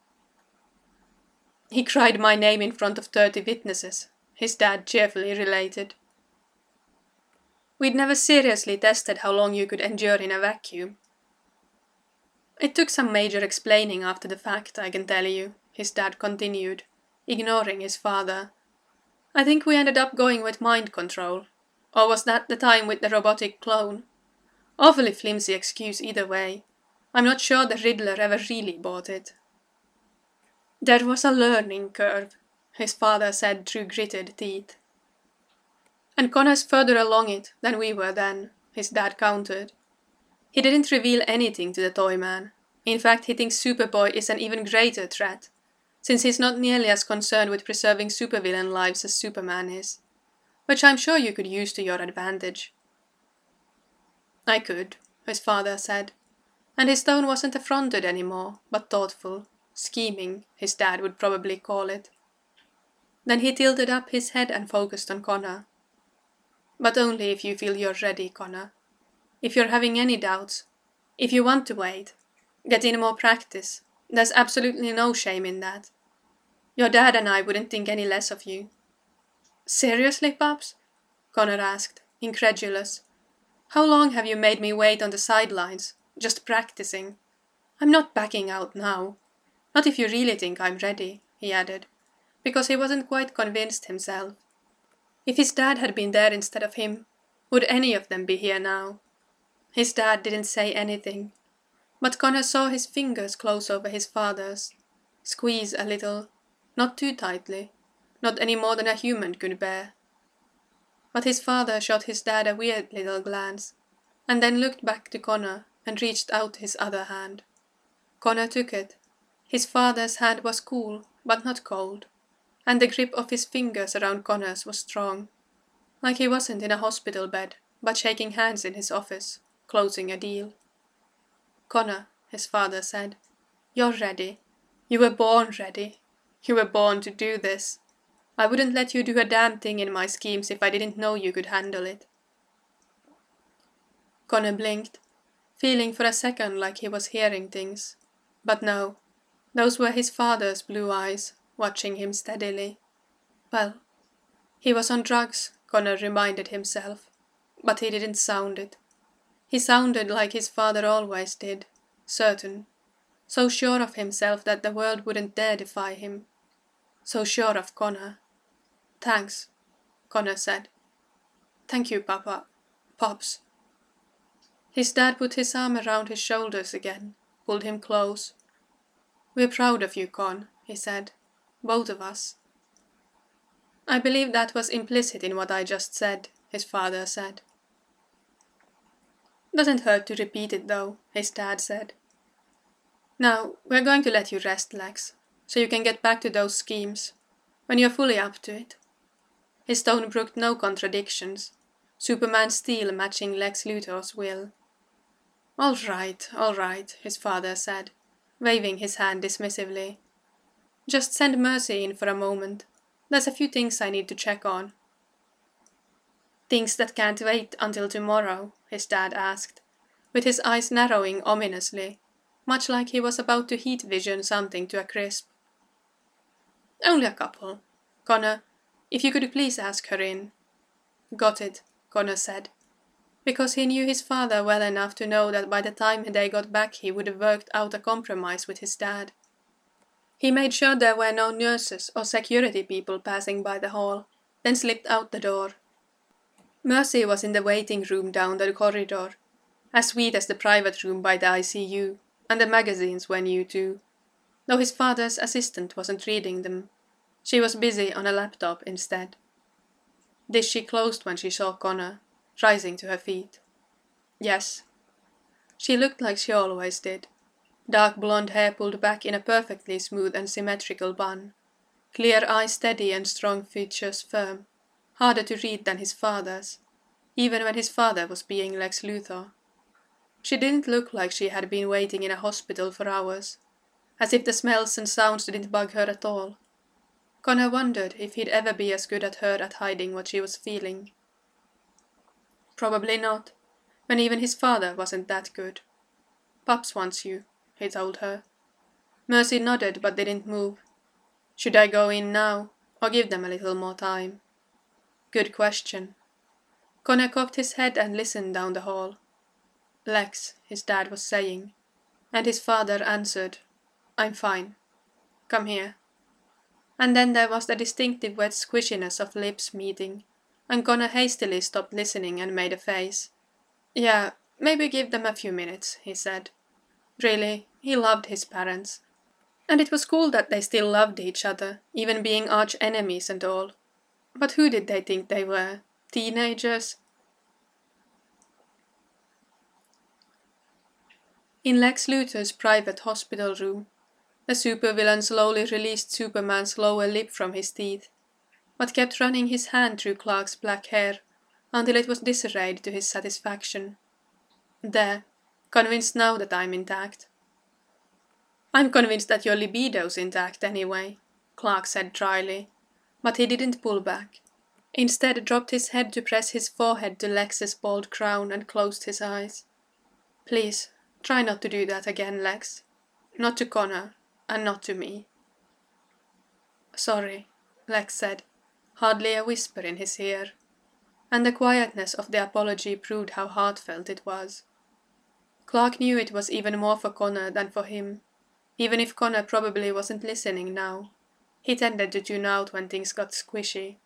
He cried my name in front of 30 witnesses, his dad cheerfully related. We'd never seriously tested how long you could endure in a vacuum. It took some major explaining after the fact, I can tell you, his dad continued, ignoring his father. I think we ended up going with mind control. Or was that the time with the robotic clone? Awfully flimsy excuse either way. I'm not sure the Riddler ever really bought it. There was a learning curve, his father said through gritted teeth. And Connor's further along it than we were then, his dad countered. He didn't reveal anything to the Toyman. In fact, he thinks Superboy is an even greater threat, since he's not nearly as concerned with preserving supervillain lives as Superman is, which I'm sure you could use to your advantage. I could, his father said, and his tone wasn't affronted anymore, but thoughtful, scheming, his dad would probably call it. Then he tilted up his head and focused on Connor. But only if you feel you're ready, Connor. If you're having any doubts, if you want to wait, get in more practice, there's absolutely no shame in that. Your dad and I wouldn't think any less of you. Seriously, Pops? Connor asked, incredulous. How long have you made me wait on the sidelines, just practicing? I'm not backing out now. Not if you really think I'm ready, he added, because he wasn't quite convinced himself. If his dad had been there instead of him, would any of them be here now? His dad didn't say anything, but Connor saw his fingers close over his father's, squeeze a little, not too tightly, not any more than a human could bear. But his father shot his dad a weird little glance, and then looked back to Connor and reached out his other hand. Connor took it. His father's hand was cool, but not cold, and the grip of his fingers around Connor's was strong, like he wasn't in a hospital bed, but shaking hands in his office, closing a deal. Connor, his father said, you're ready. You were born ready. You were born to do this. I wouldn't let you do a damn thing in my schemes if I didn't know you could handle it. Connor blinked, feeling for a second like he was hearing things. But no, those were his father's blue eyes, watching him steadily. Well, he was on drugs, Connor reminded himself, but he didn't sound it. He sounded like his father always did, certain, so sure of himself that the world wouldn't dare defy him, so sure of Connor. Thanks, Connor said. Thank you, Papa. Pops. His dad put his arm around his shoulders again, pulled him close. "We're proud of you, Con," he said. "Both of us." "I believe that was implicit in what I just said," his father said. "Doesn't hurt to repeat it though," his dad said. "Now, we're going to let you rest, Lex, so you can get back to those schemes, when you're fully up to it." His tone brooked no contradictions, Superman's steel matching Lex Luthor's will. All right, his father said, waving his hand dismissively. "Just send Mercy in for a moment. There's a few things I need to check on." "Things that can't wait until tomorrow?" his dad asked, with his eyes narrowing ominously, much like he was about to heat vision something to a crisp. "Only a couple. Connor, if you could please ask her in." "Got it," Connor said, because he knew his father well enough to know that by the time they got back he would have worked out a compromise with his dad. He made sure there were no nurses or security people passing by the hall, then slipped out the door. Mercy was in the waiting room down the corridor, as sweet as the private room by the ICU, and the magazines were new too, though his father's assistant wasn't reading them. She was busy on a laptop instead. This she closed when she saw Connor, rising to her feet. "Yes." She looked like she always did. Dark blonde hair pulled back in a perfectly smooth and symmetrical bun. Clear eyes steady and strong features firm. Harder to read than his father's, even when his father was being Lex Luthor. She didn't look like she had been waiting in a hospital for hours, as if the smells and sounds didn't bug her at all. Connor wondered if he'd ever be as good as her at hiding what she was feeling. Probably not, when even his father wasn't that good. "Pops wants you," he told her. Mercy nodded but didn't move. "Should I go in now, or give them a little more time?" Good question. Connor cocked his head and listened down the hall. "Lex," his dad was saying, and his father answered, "I'm fine. Come here." And then there was the distinctive wet squishiness of lips meeting, and Connor hastily stopped listening and made a face. "Yeah, maybe give them a few minutes," he said. Really, he loved his parents. And it was cool that they still loved each other, even being arch enemies and all. But who did they think they were? Teenagers? In Lex Luthor's private hospital room, the supervillain slowly released Superman's lower lip from his teeth, but kept running his hand through Clark's black hair until it was disarrayed to his satisfaction. "There, convinced now that I'm intact." "I'm convinced that your libido's intact anyway," Clark said dryly, but he didn't pull back. Instead dropped his head to press his forehead to Lex's bald crown and closed his eyes. "Please, try not to do that again, Lex. Not to Connor, and not to me." "Sorry," Lex said, hardly a whisper in his ear, and the quietness of the apology proved how heartfelt it was. Clark knew it was even more for Connor than for him, even if Connor probably wasn't listening now. He tended to tune out when things got squishy.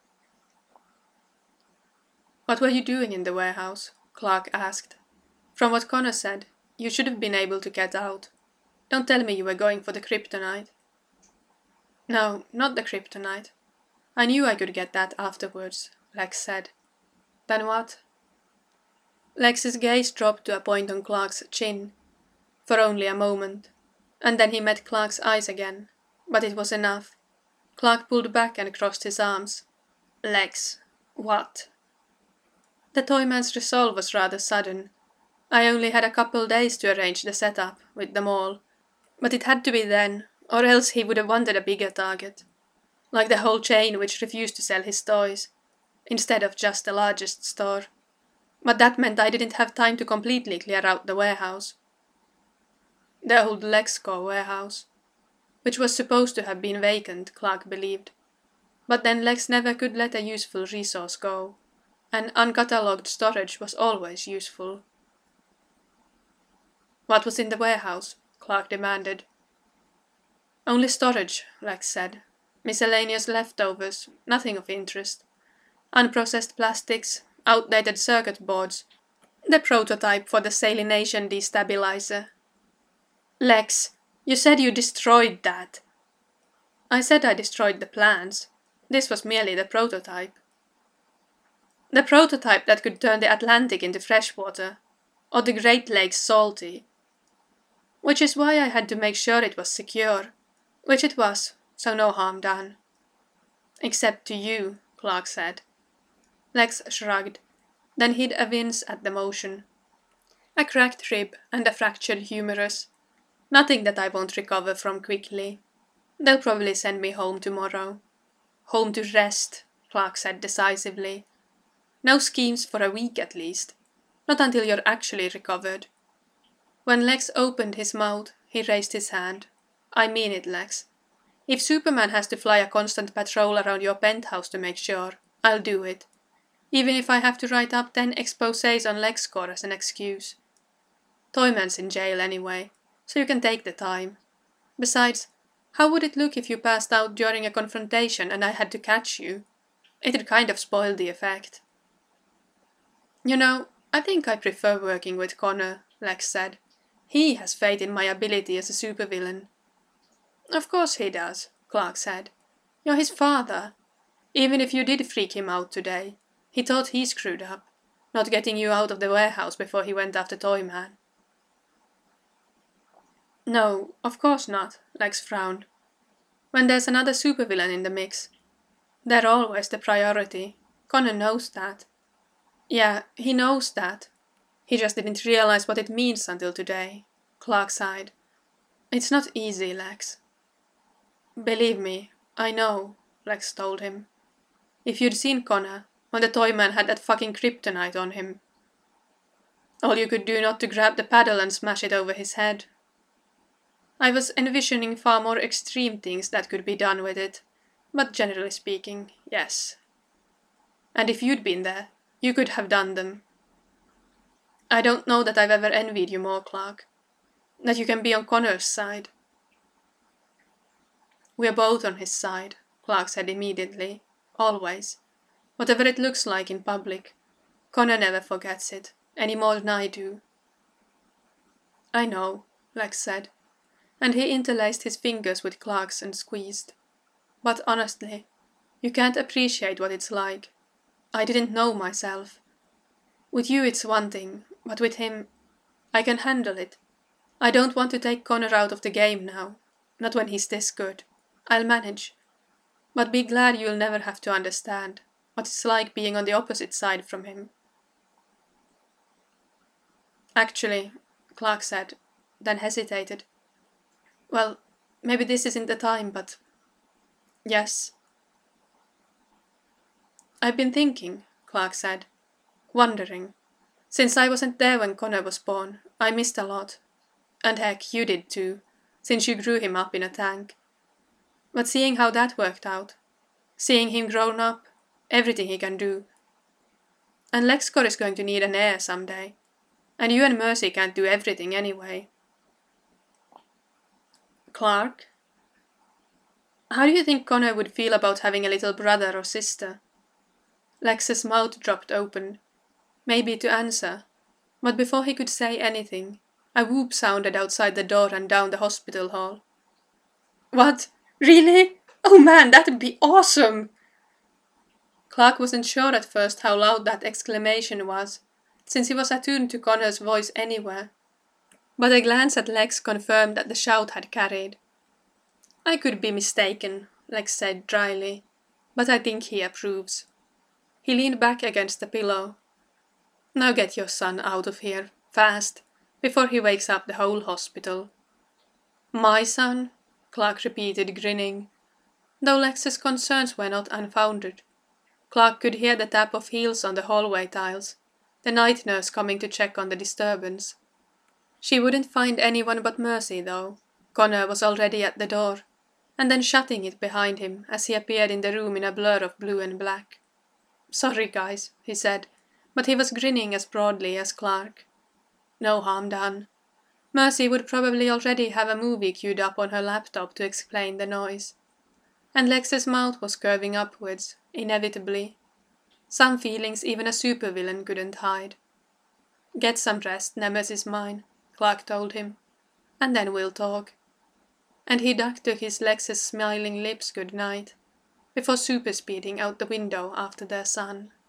"What were you doing in the warehouse?" Clark asked. "From what Connor said, you should have been able to get out. Don't tell me you were going for the kryptonite." "No, not the kryptonite. I knew I could get that afterwards," Lex said. "Then what?" Lex's gaze dropped to a point on Clark's chin, for only a moment, and then he met Clark's eyes again, but it was enough. Clark pulled back and crossed his arms. "Lex, what?" The Toyman's resolve was rather sudden. I only had a couple days to arrange the setup with them all, but it had to be then, or else he would have wanted a bigger target. Like the whole chain which refused to sell his toys, instead of just the largest store. But that meant I didn't have time to completely clear out the warehouse. The old Lexco warehouse, which was supposed to have been vacant, Clark believed. But then Lex never could let a useful resource go, and uncatalogued storage was always useful. "What was in the warehouse?" Clark demanded. "Only storage," Lex said. "Miscellaneous leftovers, nothing of interest. Unprocessed plastics, outdated circuit boards, the prototype for the salination destabilizer." Lex, you said you destroyed that. I said I destroyed the plans. This was merely the prototype. The prototype that could turn the Atlantic into freshwater, or the Great Lakes salty. Which is why I had to make sure it was secure, which it was, so no harm done. Except to you, Clark said. Lex shrugged, then hid a wince at the motion. A cracked rib and a fractured humerus. Nothing that I won't recover from quickly. They'll probably send me home tomorrow. Home to rest, Clark said decisively. No schemes for a week at least. Not until you're actually recovered. When Lex opened his mouth, he raised his hand. I mean it, Lex. If Superman has to fly a constant patrol around your penthouse to make sure, I'll do it. Even if I have to write up 10 exposés on LexCorp as an excuse. Toyman's in jail anyway, so you can take the time. Besides, how would it look if you passed out during a confrontation and I had to catch you? It'd kind of spoil the effect. You know, I think I prefer working with Connor, Lex said. He has faith in my ability as a supervillain. Of course he does, Clark said. You're his father. Even if you did freak him out today, he thought he screwed up, not getting you out of the warehouse before he went after Toyman. No, of course not, Lex frowned. When there's another supervillain in the mix, they're always the priority. Connor knows that. Yeah, he knows that. He just didn't realize what it means until today, Clark sighed. It's not easy, Lex. Believe me, I know, Lex told him. If you'd seen Connor, when the Toyman had that fucking kryptonite on him. All you could do not to grab the paddle and smash it over his head. I was envisioning far more extreme things that could be done with it, but generally speaking, yes. And if you'd been there, you could have done them. I don't know that I've ever envied you more, Clark. That you can be on Connor's side. We're both on his side, Clark said immediately. Always. Whatever it looks like in public. Connor never forgets it, any more than I do. I know, Lex said, and he interlaced his fingers with Clark's and squeezed. But honestly, you can't appreciate what it's like. I didn't know myself. With you it's one thing, but with him, I can handle it. I don't want to take Connor out of the game now, not when he's this good. I'll manage. But be glad you'll never have to understand what it's like being on the opposite side from him. Actually, Clark said, then hesitated. Well, maybe this isn't the time, but... Yes. I've been thinking, Clark said, wondering. Since I wasn't there when Connor was born, I missed a lot. And heck, you did too, since you grew him up in a tank. But seeing how that worked out, seeing him grown up, everything he can do. And LexCorp is going to need an heir someday. And you and Mercy can't do everything anyway. Clark? How do you think Connor would feel about having a little brother or sister? Lex's mouth dropped open, maybe to answer, but before he could say anything, a whoop sounded outside the door and down the hospital hall. What? Really? Oh man, that'd be awesome! Clark wasn't sure at first how loud that exclamation was, since he was attuned to Connor's voice anywhere. But a glance at Lex confirmed that the shout had carried. I could be mistaken, Lex said dryly, but I think he approves. He leaned back against the pillow. Now get your son out of here, fast, before he wakes up the whole hospital. My son? Clark repeated, grinning. Though Lex's concerns were not unfounded. Clark could hear the tap of heels on the hallway tiles, the night nurse coming to check on the disturbance. She wouldn't find anyone but Mercy, though. Connor was already at the door, and then shutting it behind him as he appeared in the room in a blur of blue and black. Sorry, guys, he said, but he was grinning as broadly as Clark. No harm done. Mercy would probably already have a movie queued up on her laptop to explain the noise. And Lex's mouth was curving upwards, inevitably. Some feelings even a supervillain couldn't hide. Get some rest, Nemesis mine, Clark told him. and then we'll talk." And he ducked to his Lex's smiling lips good night, before super speeding out the window after their son.